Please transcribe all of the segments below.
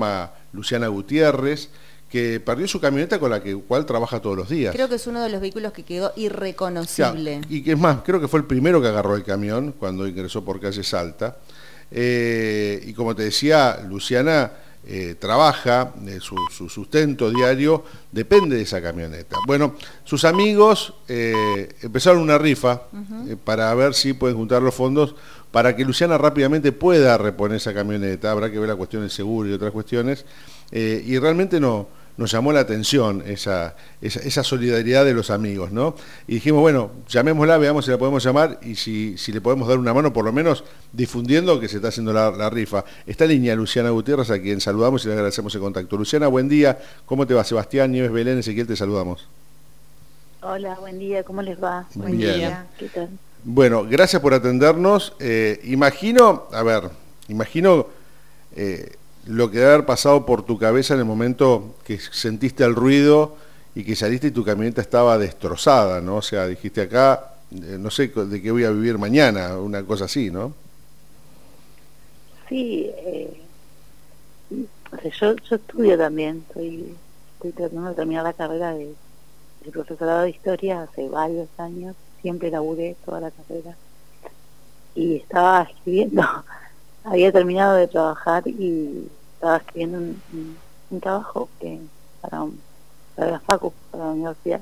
llama Luciana Gutiérrez, que perdió su camioneta con la cual trabaja todos los días. Creo que es uno de los vehículos que quedó irreconocible. Claro, y que es más, creo que fue el primero que agarró el camión cuando ingresó por calle Salta. Y como te decía, Luciana trabaja, su sustento diario depende de esa camioneta. Bueno, sus amigos empezaron una rifa para ver si pueden juntar los fondos para que Luciana rápidamente pueda reponer esa camioneta. Habrá que ver la cuestión del seguro y otras cuestiones. Y realmente nos llamó la atención esa solidaridad de los amigos, ¿no? Y dijimos, bueno, llamémosla, veamos si la podemos llamar y si le podemos dar una mano, por lo menos difundiendo que se está haciendo la rifa. Está en línea Luciana Gutiérrez, a quien saludamos y le agradecemos el contacto. Luciana, buen día. ¿Cómo te va? Sebastián, Nieves, Belén, Ezequiel, te saludamos. Hola, buen día. ¿Cómo les va? Buen día. ¿Qué tal? Bueno, gracias por atendernos. Imagino lo que debe haber pasado por tu cabeza en el momento que sentiste el ruido y que saliste y tu camioneta estaba destrozada, ¿no? O sea, dijiste acá, no sé de qué voy a vivir mañana, una cosa así, ¿no? Sí, o sea, yo estudio también, estoy tratando de terminar la carrera de profesorado de historia hace varios años, siempre laburé toda la carrera y estaba escribiendo. Había terminado de trabajar y estaba escribiendo un trabajo para la facu, para la universidad.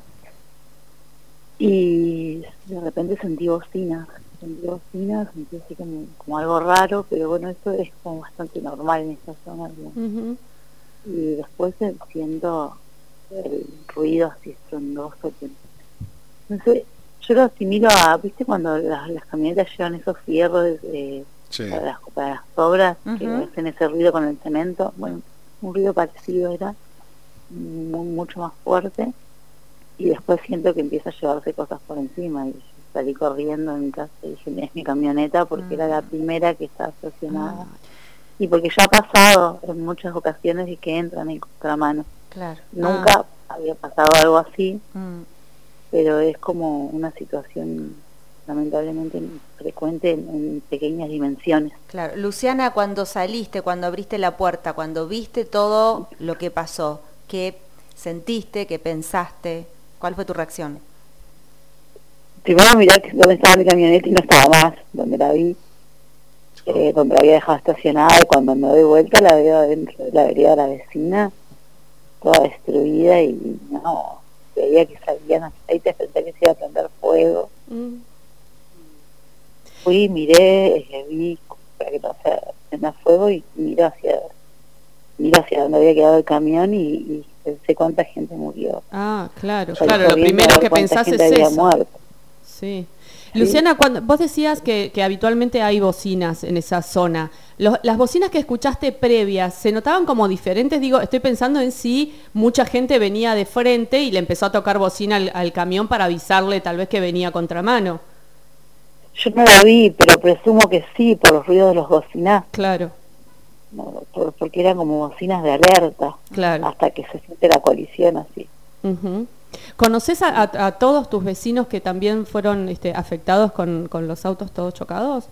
Y de repente sentí bocinas, sentí así como algo raro, pero bueno, eso es como bastante normal en esta zona, ¿no? Y después siento el ruido así estrondoso. No sé, yo lo asimilo a, ¿viste cuando las camionetas llevan esos fierros Sí. para las obras, que hacen ese ruido con el cemento? Bueno, un ruido parecido era, mucho más fuerte, y después siento que empieza a llevarse cosas por encima, y salí corriendo en mi casa y dije, es mi camioneta, porque era la primera que estaba estacionada, y porque ya ha pasado en muchas ocasiones y que entran en contramano. Claro. Nunca había pasado algo así, pero es como una situación lamentablemente frecuente en pequeñas dimensiones. Claro. Luciana, cuando saliste, cuando abriste la puerta, cuando viste todo lo que pasó, ¿qué sentiste, qué pensaste? ¿Cuál fue tu reacción? Primero miré dónde estaba mi camioneta y no estaba más, donde la vi, donde la había dejado estacionada, y cuando me doy vuelta la veo adentro de la vereda de la vecina, toda destruida, y no, veía que salían aceites, pensé que se iba a prender fuego. Fui, miré, vi para que no se prenda fuego y miro hacia donde había quedado el camión y pensé cuánta gente murió. Claro, lo primero que pensás es eso. Muerto. Sí. ¿Sí? Luciana, cuando vos decías que habitualmente hay bocinas en esa zona, las bocinas que escuchaste previas, ¿se notaban como diferentes? Digo, estoy pensando en si mucha gente venía de frente y le empezó a tocar bocina al camión para avisarle tal vez que venía a contramano. Yo no la vi, pero presumo que sí, por los ruidos de los bocinazos. Claro. No, porque eran como bocinas de alerta, claro, hasta que se siente la colisión así. ¿Conoces a todos tus vecinos que también fueron afectados con los autos todos chocados?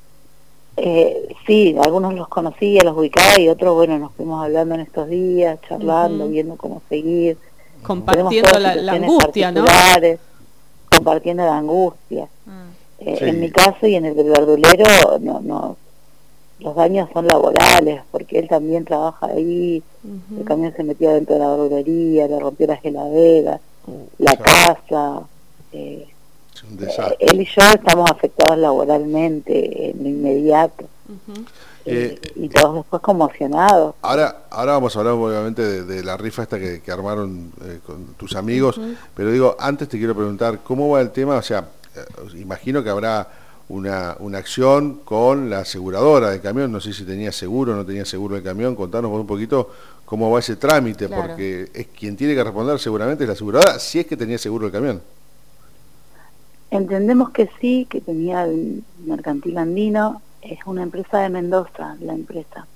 Sí, algunos los conocía, los ubicaba, y otros, bueno, nos fuimos hablando en estos días, charlando, viendo cómo seguir. Compartiendo la angustia, ¿no? Compartiendo la angustia. Sí. En mi caso y en el del verdulero, no, los daños son laborales, porque él también trabaja ahí, el camión se metió dentro de la verdulería, le rompió las heladeras, la casa. Es un desastre. Él y yo estamos afectados laboralmente en lo inmediato. Y todos después conmocionados. Ahora vamos a hablar obviamente de la rifa esta que armaron con tus amigos, pero digo, antes te quiero preguntar, ¿cómo va el tema? O sea, imagino que habrá una acción con la aseguradora del camión, no sé si tenía seguro o no tenía seguro el camión, contanos vos un poquito cómo va ese trámite, claro, porque es quien tiene que responder seguramente es la aseguradora, si es que tenía seguro el camión. Entendemos que sí, que tenía el Mercantil Andino, es una empresa de Mendoza, la empresa.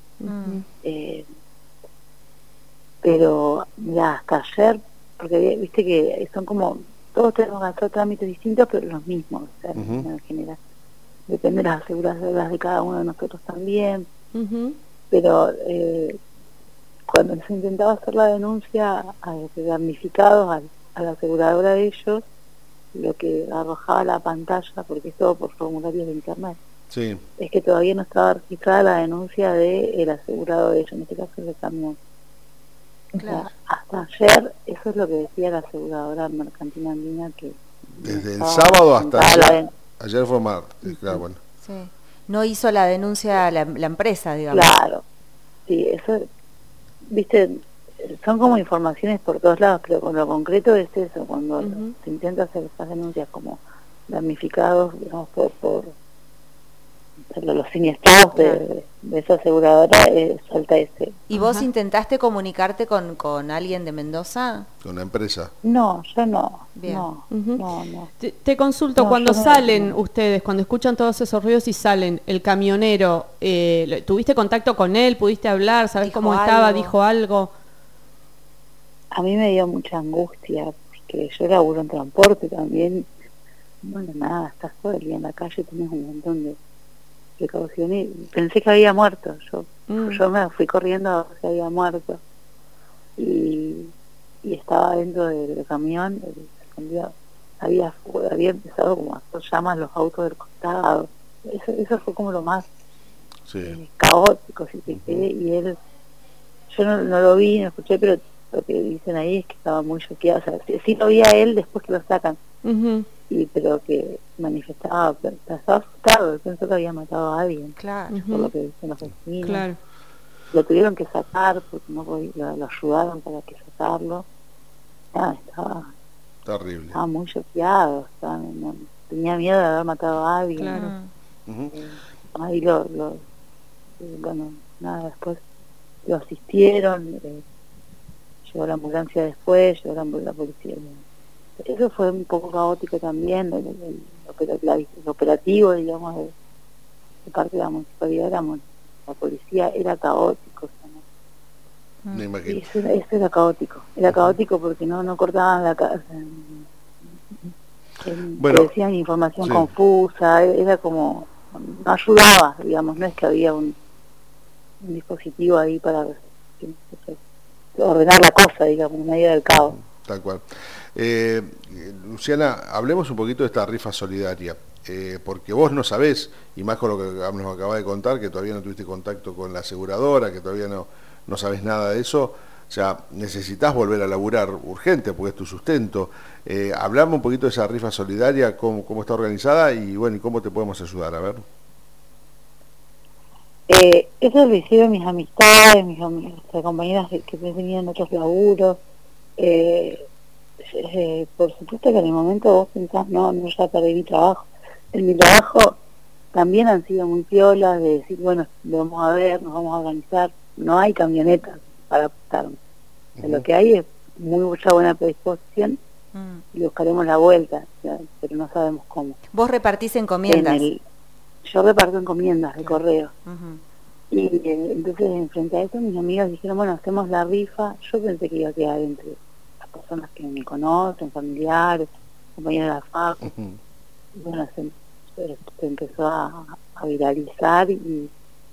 Pero ya hasta ayer, porque viste que son como, todos tenemos que hacer trámites distintos, pero los mismos, o sea, en general. Depende de las aseguradoras de cada uno de nosotros también. Pero cuando se intentaba hacer la denuncia de damnificados a la aseguradora de ellos, lo que arrojaba la pantalla, porque es todo por formularios de internet, Sí. es que todavía no estaba registrada la denuncia del asegurado de ellos, en este caso el camión. Claro. O sea, hasta ayer, eso es lo que decía la aseguradora mercantil andina, que Desde el estaba sábado hasta presentada ayer. Ayer fue martes, claro, bueno. Sí. No hizo la denuncia la empresa, digamos. Claro, sí, eso, viste, son como informaciones por todos lados, pero con lo concreto es eso, cuando se intenta hacer estas denuncias como damnificados, digamos, por los siniestrados de esa aseguradora, salta ese. ¿Y vos intentaste comunicarte con alguien de Mendoza? Con la empresa. No, yo no. Bien. No. Te consulto, No, cuando yo no- salen no. ustedes, cuando escuchan todos esos ruidos y salen, el camionero, ¿tuviste contacto con él? ¿Pudiste hablar? ¿Sabés ¿Dijo cómo estaba? algo? ¿Dijo algo? A mí me dio mucha angustia, porque yo laburo en transporte también. Bueno, nada, estás todo el día en la calle, tienes un montón de precauciones. Pensé que había muerto. Yo me fui corriendo a ver si había muerto. Y estaba dentro del camión, había empezado como a hacer llamas los autos del costado. Eso fue como lo más Sí. caótico, si te quiere, y él, yo no lo vi, no escuché, pero lo que dicen ahí es que estaba muy choqueado. O sea, sí lo vi a él después que lo sacan, pero que manifestaba, estaba asustado, pensó que había matado a alguien, Claro. por lo que dicen los vecinos. Claro. Lo tuvieron que sacar porque no podía, lo ayudaron para que sacarlo. Estaba Terrible. muy choqueado, tenía miedo de haber matado a alguien. Claro. Ujú. Ahí bueno, nada, después lo asistieron, llegó la ambulancia después, llegó la policía. Eso fue un poco caótico también, el operativo, digamos, de parte de la municipalidad, la policía era caótico. O sea, Me imagino. eso era caótico porque no cortaban la casa. Bueno, Decían información sí. confusa, era como, no ayudaba, digamos, no es que había un dispositivo ahí para ordenar la cosa, digamos, en medio del caos. Tal cual. Luciana, hablemos un poquito de esta rifa solidaria, porque vos no sabés, y más con lo que nos acabas de contar, que todavía no tuviste contacto con la aseguradora, que todavía no sabés nada de eso. O sea, necesitas volver a laburar urgente porque es tu sustento. Hablame un poquito de esa rifa solidaria, cómo está organizada y bueno, y cómo te podemos ayudar, a ver. Eso lo hicieron mis amistades, mis compañeras que tenían otros laburos. Por supuesto que en el momento vos pensás, no, ya perdí mi trabajo. En mi trabajo también han sido muy piolas de decir, bueno, lo vamos a ver, nos vamos a organizar. No hay camionetas para apostarnos. Lo que hay es mucha buena predisposición y buscaremos la vuelta, pero no sabemos cómo. ¿Vos repartís encomiendas? Yo reparto encomiendas de correo. Uh-huh. Y entonces, frente a eso, mis amigos dijeron, bueno, hacemos la rifa. Yo pensé que iba a quedar entre las personas que me conocen, familiares, compañeros de la facu. Y bueno, se empezó a viralizar y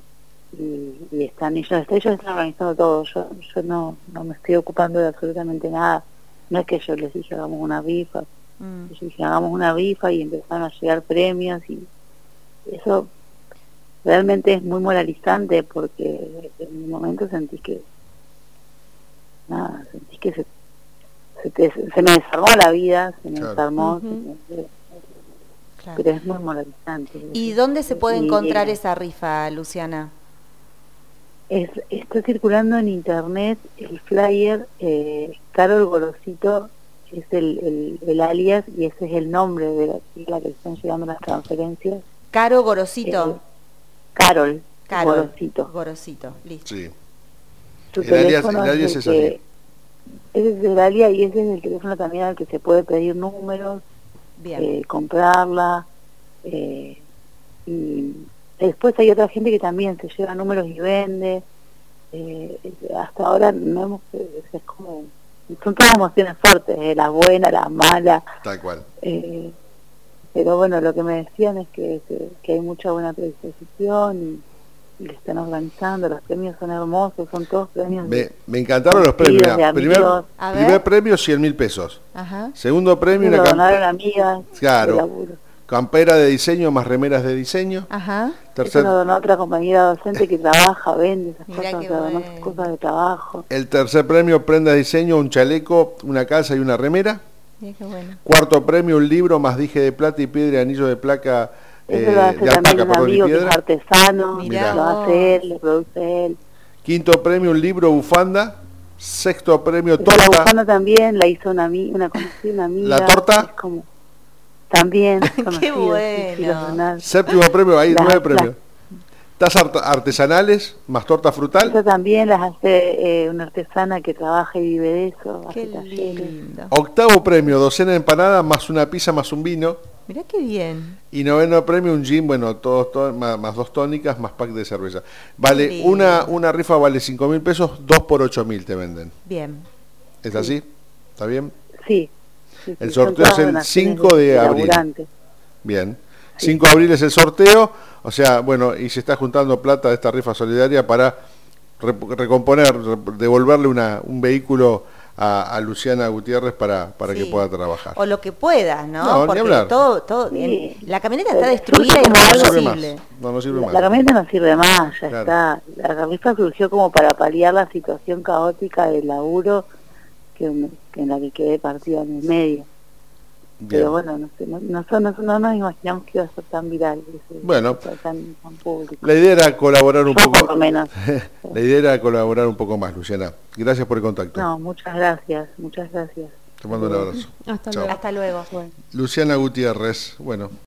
ellos están organizando todo. Yo no me estoy ocupando de absolutamente nada. No es que yo les dije hagamos una rifa. Yo dije hagamos una rifa y empezaron a llegar premios, y eso realmente es muy moralizante porque en un momento sentís que se me desarmó la vida, se me desarmó. Claro. Pero es muy moralizante. ¿Y dónde se puede encontrar esa rifa, Luciana? Está circulando en internet el flyer. Carol Gorosito es el alias y ese es el nombre de la que están llegando las transferencias. Caro Gorosito. Carol Gorosito, listo. Sí. Su El alias es es así. Ese es el alias y ese es el teléfono también al que se puede pedir números, comprarla, y después hay otra gente que también se lleva números y vende. Hasta ahora no hemos, es como, son todas emociones fuertes, las buenas, las malas. Tal cual. Pero bueno, lo que me decían es que hay mucha buena predisposición y le están organizando. Los premios son hermosos, son todos premios. Me encantaron los premios. de amigos. Primer premio, 100.000 pesos. Ajá. Segundo premio, Lo una donaron amigas de claro, laburo. campera de diseño más remeras de diseño. Ajá. Eso lo donó otra compañera docente que trabaja, vende esas Mirá cosas, qué o sea, donó bueno. sus cosas de trabajo. El tercer premio, prenda de diseño, un chaleco, una calza y una remera. Mira qué bueno. Cuarto premio, un libro más dije de plata y piedra y anillo de placa. Eso lo hace de alpaca, también un perdón, y amigo que es piedra. artesano, Mirá lo vos. hace él, lo produce él. Quinto premio, un libro, bufanda. Sexto premio, Esa torta. bufanda también la hizo una conocida, una amiga. ¿La torta? Es como, también. Qué conocido, sí, sí, bueno. los donaron. Séptimo premio, hay Las- 9 premios. Tazas artesanales más torta frutal. Eso también las hace una artesana que trabaja y vive de eso. Qué hace talleres. lindo. Octavo premio, docena de empanadas más una pizza más un vino. Mirá qué bien. Y noveno premio, un gin, bueno, todos más 2 tónicas más pack de cerveza. Vale, Qué lindo. una rifa vale 5.000 pesos, 2 por 8.000 te venden. Bien. ¿Es así? ¿Está bien? Sí. Sí, El sí, son sorteo todas es el donaciones 5 de abril. laburantes. Bien. Sí. 5 de abril es el sorteo, o sea, bueno, y se está juntando plata de esta rifa solidaria para recomponer, devolverle un vehículo a Luciana Gutiérrez para Sí. que pueda trabajar. O lo que puedas, ¿no? No, ni Porque hablar. todo Sí. la camioneta está Pero destruida y como No algo sirve más. irreversible. No sirve más. La camioneta no sirve más, ya Claro. está. La rifa surgió como para paliar la situación caótica del laburo en la que quedé partida en el medio. Bien. Pero bueno, no sé, no nos imaginamos que iba a ser tan viral, Bueno. tan público. La idea era colaborar un Yo por lo poco. menos. La idea era colaborar un poco más, Luciana. Gracias por el contacto. No, muchas gracias, muchas gracias. Te mando un abrazo. Hasta Chao. luego. Hasta luego. Bueno. Luciana Gutiérrez, bueno.